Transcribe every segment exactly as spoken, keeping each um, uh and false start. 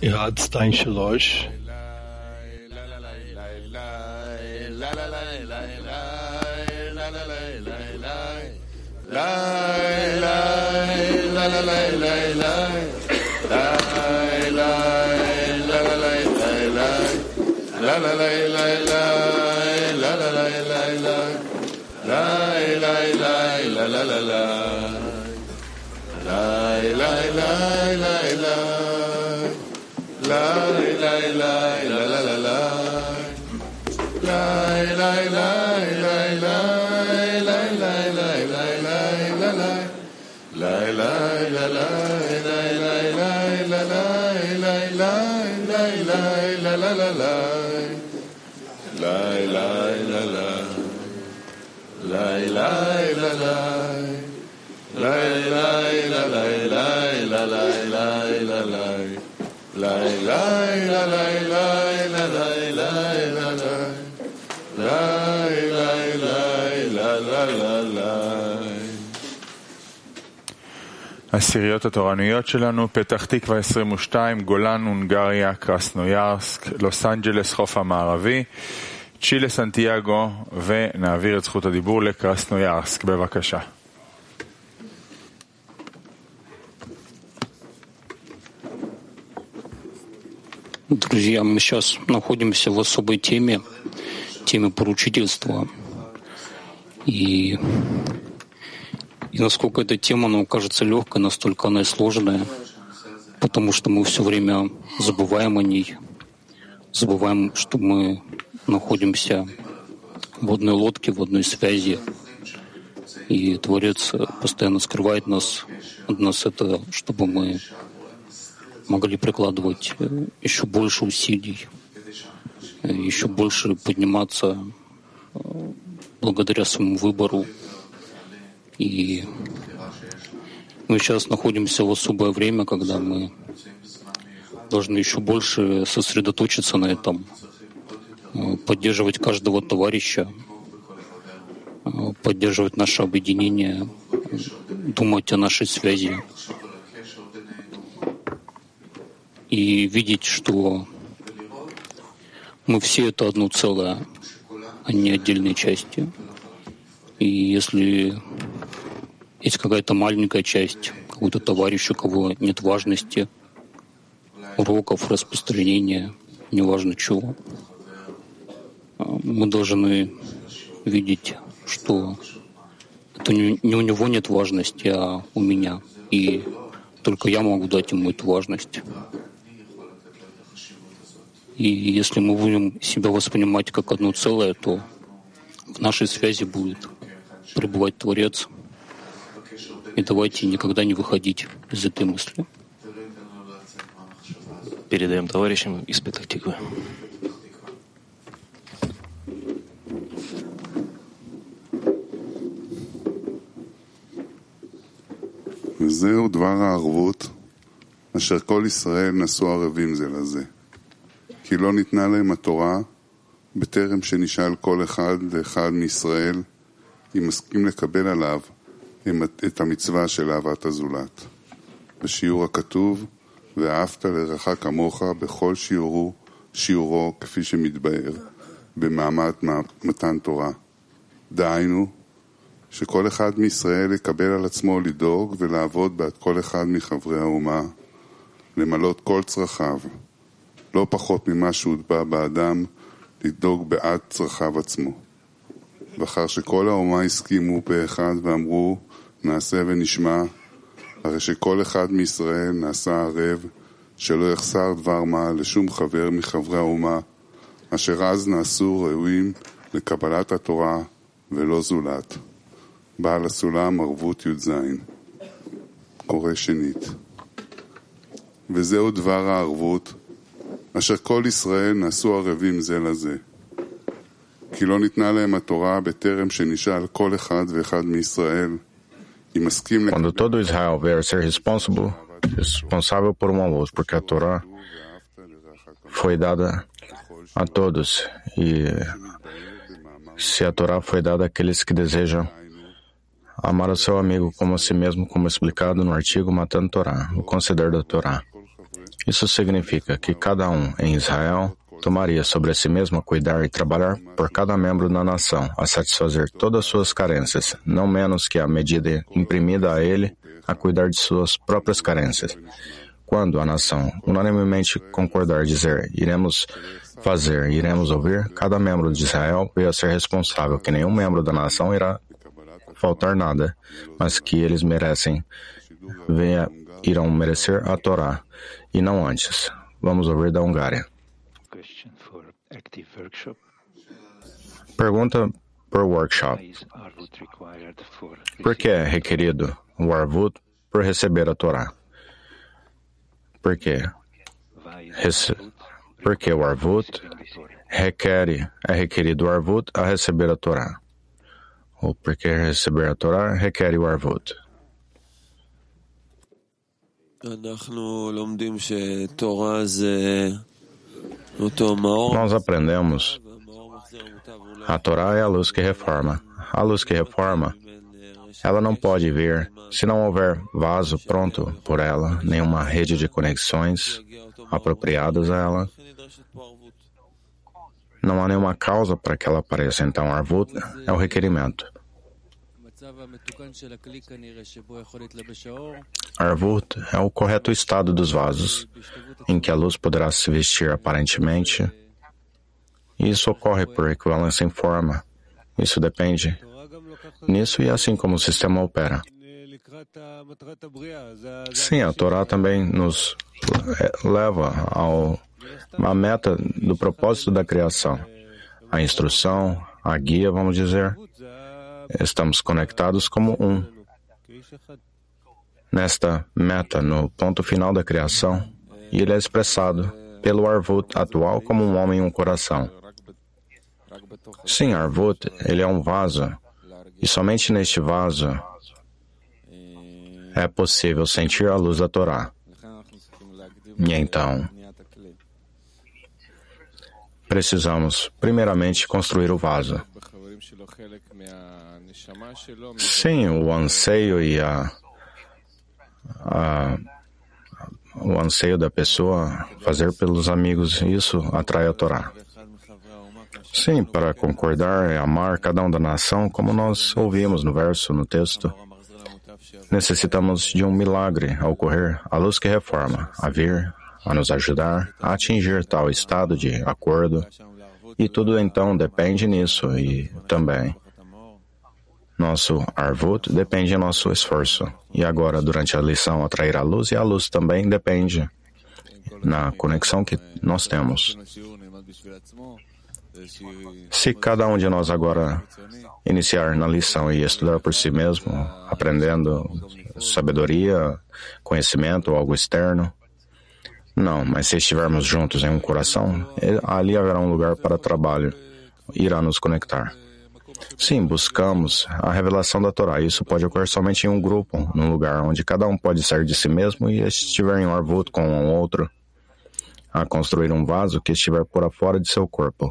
אחד, שתיים, שלוש. הסיריות התורניות שלנו: פתח תקווה עשרים ושתיים, גולן, הונגריה, קרסנויארסק, לוס אנג'לס, חוף המערבי, צ'ילה, סנטיאגו, ונעביר את זכות הדיבור לקרסנויארסק. בבקשה. Друзья, мы сейчас находимся в особой теме, теме поручительства. И, и насколько эта тема нам кажется легкой, настолько она и сложная, потому что мы все время забываем о ней, забываем, что мы находимся в одной лодке, в одной связи. И Творец постоянно скрывает нас от нас это, чтобы мы могли прикладывать еще больше усилий, еще больше подниматься благодаря своему выбору. И мы сейчас находимся в особое время, когда мы должны еще больше сосредоточиться на этом, поддерживать каждого товарища, поддерживать наше объединение, думать о нашей связи и видеть, что мы все — это одно целое, а не отдельные части. И если есть какая-то маленькая часть, какой-то товарищ, у кого нет важности, уроков, распространения, неважно чего, мы должны видеть, что это не, не у него нет важности, а у меня. И только я могу дать ему эту важность. И если мы будем себя воспринимать как одно целое, то в нашей связи будет пребывать Творец. И давайте никогда не выходить из этой мысли. Передаем товарищам из Петах Тиквы. וזהו דבר הערבות אשר כל ישראל נשאו ערבים זה לזה. כי לא ניתנה להם התורה בטרם שנשאל כל אחד ואחד מישראל אם מסכים לקבל עליו את המצווה של אהבת הזולת. בשיעור הכתוב, ואהבת לרעך כמוך בכל שיעורו, שיעורו כפי שמתבאר במעמד מתן תורה. דהיינו, שכל אחד מישראל יקבל על עצמו לדאוג ולעבוד בעד כל אחד מחברי האומה, למלות כל צרכיו, לא פחות ממה שהוטבע באדם, לדאוג בעד צרכיו עצמו. ואחר שכל האומה הסכימו באחד ואמרו, נעשה ונשמע, הרי שכל אחד מישראל נעשה ערב, שלא יחסר דבר מה לשום חבר מחברי האומה, אשר אז נעשו ראויים לקבלת התורה ולא זולת. בעל הסולם ערבות י"ז. קורא שנית. וזהו דבר הערבות, אשר כל ישראל נעשו ערבים זה לזה. כי לא ניתנה להם התורה בטרם שנשאל כל אחד ואחד מישראל, אם מסכים... Quando todo Israel vier a ser responsável, responsável por um ao outro, porque a Torá foi dada a todos, e se a Torá foi dada àqueles que desejam amar o seu amigo como a si mesmo, como explicado no artigo Matando Torá, o conceder da Torá. Isso significa que cada um em Israel tomaria sobre si mesmo cuidar e trabalhar por cada membro da nação a satisfazer todas as suas carências, não menos que a medida imprimida a ele a cuidar de suas próprias carências. Quando a nação unanimemente concordar dizer iremos fazer, iremos ouvir, cada membro de Israel veio a ser responsável que nenhum membro da nação irá faltar nada, mas que eles merecem, venha, irão merecer a Torá, e não antes. Vamos ouvir da Hungária. Pergunta por workshop. Por que é requerido o Arvut por receber a Torá? Por quê? Rece... Porque o Arvut requer, é requerido o Arvut a receber a Torá. Ou porque receber a Torá requer o Arvut. Nós aprendemos a Torá é a luz que reforma. A luz que reforma, ela não pode vir se não houver vaso pronto por ela, nenhuma rede de conexões apropriadas a ela. Não há nenhuma causa para que ela apareça. Então, Arvut é o requerimento. Arvut é o correto estado dos vasos, em que a luz poderá se vestir aparentemente. E isso ocorre por equivalência em forma. Isso depende nisso e é assim como o sistema opera. Sim, a Torá também nos leva ao, à meta do propósito da criação. A instrução, a guia, vamos dizer. Estamos conectados como um. Nesta meta, no ponto final da criação, e ele é expressado pelo Arvut atual como um homem e um coração. Sim, Arvut, ele é um vaso, e somente neste vaso é possível sentir a luz da Torá. E então, precisamos, primeiramente, construir o vaso. Sim, o anseio e a, a o anseio da pessoa fazer pelos amigos, isso atrai a Torá. Sim, para concordar e amar cada um da nação, como nós ouvimos no verso, no texto, necessitamos de um milagre a ocorrer, a luz que reforma, a vir, a nos ajudar a atingir tal estado de acordo, e tudo então depende nisso, e também nosso Arvut depende do nosso esforço. E agora, durante a lição, atrair a luz, e a luz também depende na conexão que nós temos. Se cada um de nós agora iniciar na lição e estudar por si mesmo, aprendendo sabedoria, conhecimento ou algo externo, não, mas se estivermos juntos em um coração, ali haverá um lugar para trabalho, irá nos conectar. Sim, buscamos a revelação da Torá. Isso pode ocorrer somente em um grupo, num lugar onde cada um pode sair de si mesmo e estiver em um arvut com um outro, a construir um vaso que estiver por fora de seu corpo.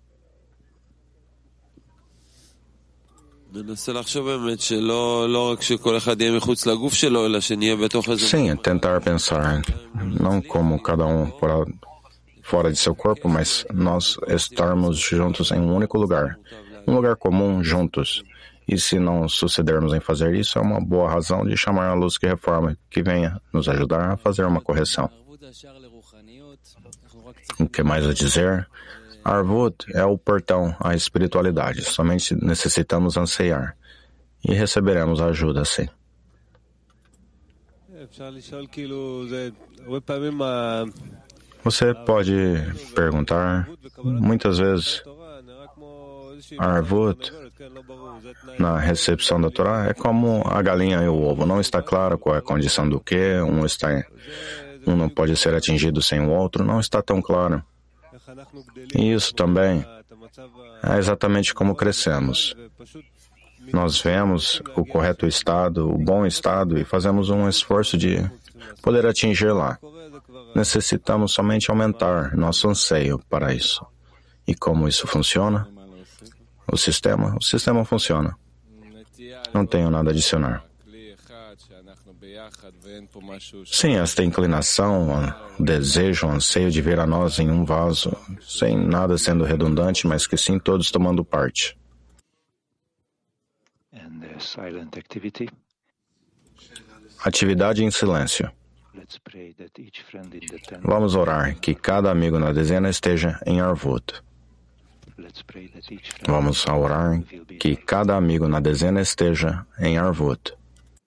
Sim, tentar pensar, não como cada um por fora de seu corpo, mas nós estarmos juntos em um único lugar. Um lugar comum, juntos. E se não sucedermos em fazer isso, é uma boa razão de chamar a luz que reforma, que venha nos ajudar a fazer uma correção. O que mais a dizer? Arvut é o portão à espiritualidade. Somente necessitamos anseiar. E receberemos a ajuda, assim. Você pode perguntar, muitas vezes, Arvut, na recepção da Torá, é como a galinha e o ovo. Não está claro qual é a condição do que, um, está, um não pode ser atingido sem o outro, não está tão claro. E isso também é exatamente como crescemos. Nós vemos o correto estado, o bom estado, e fazemos um esforço de poder atingir lá. Necessitamos somente aumentar nosso anseio para isso. E como isso funciona? O sistema? O sistema funciona. Não tenho nada a adicionar. Sim, esta inclinação, desejo, anseio de ver a nós em um vaso, sem nada sendo redundante, mas que sim todos tomando parte. Atividade em silêncio. Vamos orar que cada amigo na dezena esteja em Arvut. Vamos orar que cada amigo na dezena esteja em Arvut.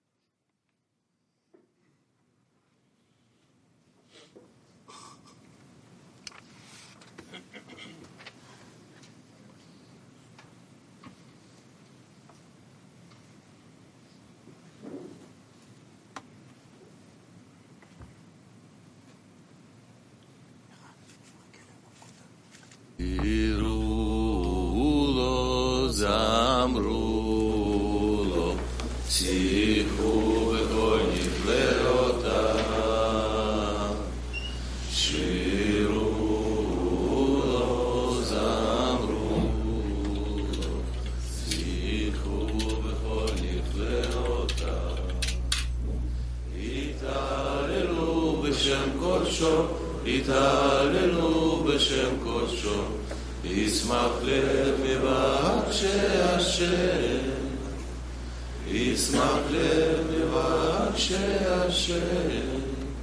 יתהללו בשם קודשו, ישמח לב מבקשי השם, ישמח לב מבקשי השם,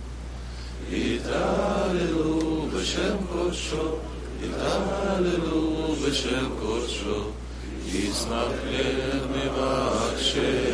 יתהללו בשם קודשו, יתהללו בשם קודשו, ישמח לב מבקשי